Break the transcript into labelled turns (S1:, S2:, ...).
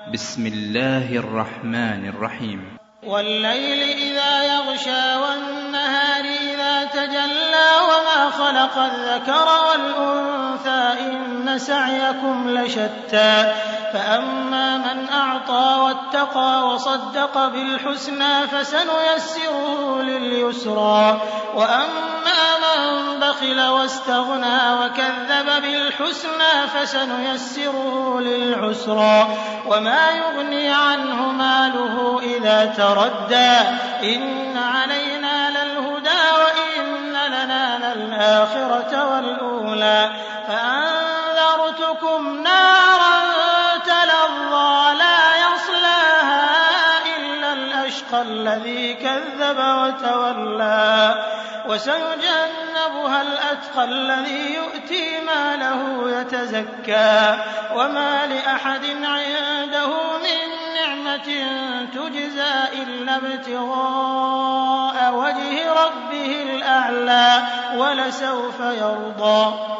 S1: بسم الله الرحمن الرحيم.
S2: والليل إذا يغشى والنهار إذا تجلى وما خلق الذكر والأنثى إن سعيكم لشتى فأما من أعطى واتقى وصدق بالحسنى فسنيسره لليسرى وأما من بخل واستغنى وكذب بالحسنى فسنيسره للعسرى وما يغني عنه ماله إذا تردى إن علينا للهدى وإن لنا للآخرة والأولى فأنذرتكم نارا تلظى لا يصلاها إلا الأشقى الذي كذب وتولى وسيجنبها الأتقى الذي يؤتي ماله يتزكى وما لأحد عنده من نعمة تجزى إلا ابتغاء وجه ربه الأعلى ولسوف يرضى.